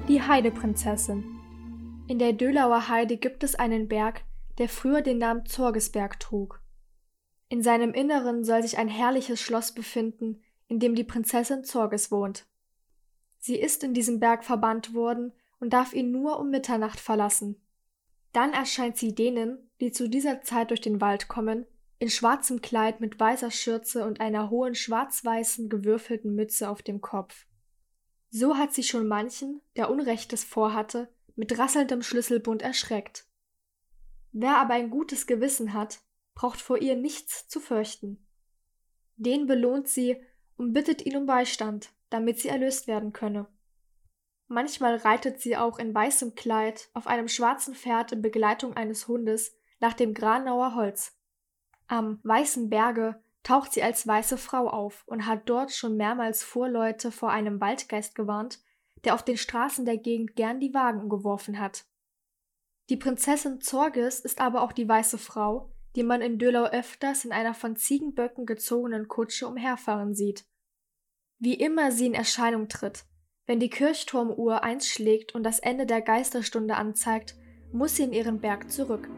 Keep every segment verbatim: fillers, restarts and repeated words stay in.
Die Heideprinzessin. In der Dölauer Heide gibt es einen Berg, der früher den Namen Zorgesberg trug. In seinem Inneren soll sich ein herrliches Schloss befinden, in dem die Prinzessin Zorges wohnt. Sie ist in diesem Berg verbannt worden und darf ihn nur um Mitternacht verlassen. Dann erscheint sie denen, die zu dieser Zeit durch den Wald kommen, in schwarzem Kleid mit weißer Schürze und einer hohen schwarz-weißen gewürfelten Mütze auf dem Kopf. So hat sie schon manchen, der Unrechtes vorhatte, mit rasselndem Schlüsselbund erschreckt. Wer aber ein gutes Gewissen hat, braucht vor ihr nichts zu fürchten. Den belohnt sie und bittet ihn um Beistand, damit sie erlöst werden könne. Manchmal reitet sie auch in weißem Kleid auf einem schwarzen Pferd in Begleitung eines Hundes nach dem Granauer Holz. Am Weißen Berge taucht sie als weiße Frau auf und hat dort schon mehrmals Fuhrleute vor einem Waldgeist gewarnt, der auf den Straßen der Gegend gern die Wagen umgeworfen hat. Die Prinzessin Zorges ist aber auch die weiße Frau, die man in Dölau öfters in einer von Ziegenböcken gezogenen Kutsche umherfahren sieht. Wie immer sie in Erscheinung tritt, wenn die Kirchturmuhr eins schlägt und das Ende der Geisterstunde anzeigt, muss sie in ihren Berg zurück.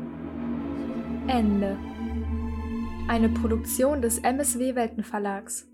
Ende. Eine Produktion des M S W Weltenverlags.